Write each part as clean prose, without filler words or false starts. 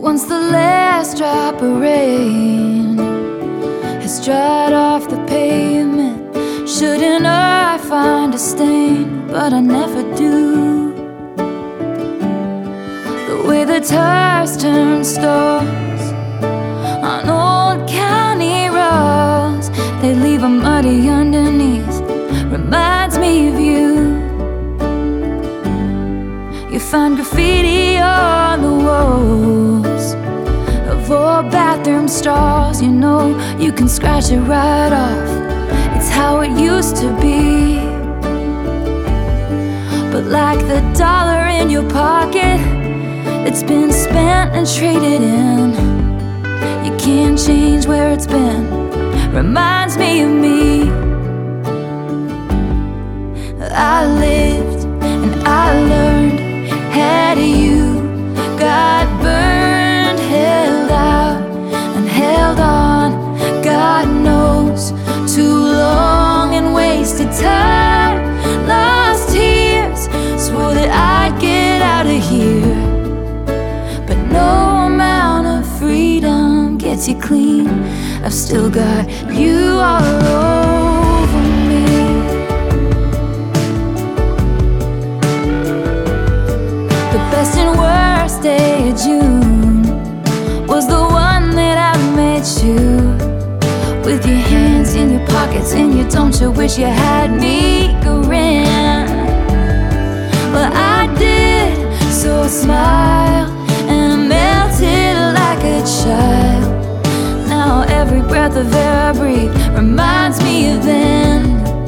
once the last drop of rain has dried off the pavement, shouldn't I find a stain? But I never do. The way the tires turn stars on old county roads, they leave a muddy underneath, reminds me of you. You find graffiti on the walls of old bathroom stalls. You know you can scratch it right off, it's how it used to be. But like the dollar in your pocket, it's been spent and traded in. You can't change where it's been, reminds me of me. I lived and I learned, had you, got burned, held out and held on, God knows, too long and wasted time, lost tears, swore that I'd get out of here. But no amount of freedom gets you clean, I've still got you all over me. The best and worst day of June was the one that I met you, with your hands in your pockets and you don't you wish you had me grin. Well, I did, so I smiled and I melted like a child. Now every breath of air I breathe reminds me of then.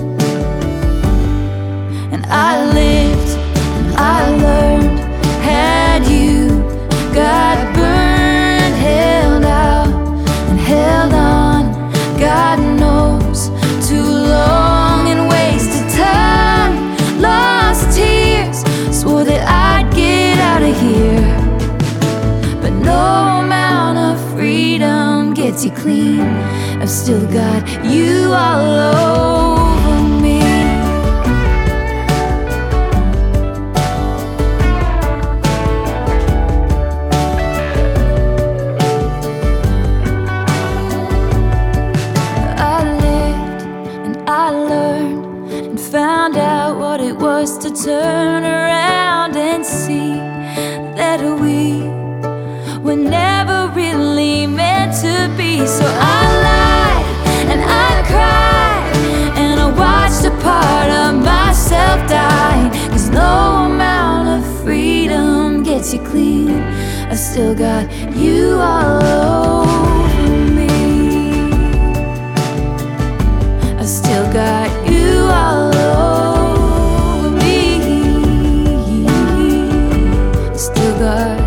And I lived and I learned, had you, got burned, held out and held on, God knows, too long and wasted time, lost tears, swore that I'd get out of here. But no amount of freedom gets you clean, I've still got you all over me. I learned and found out what it was to turn around and see that we were never really meant to be. So I lied and I cried and I watched a part of myself die. 'Cause no amount of freedom gets you clean, I've still got you all over me. I still got you all over me. I still got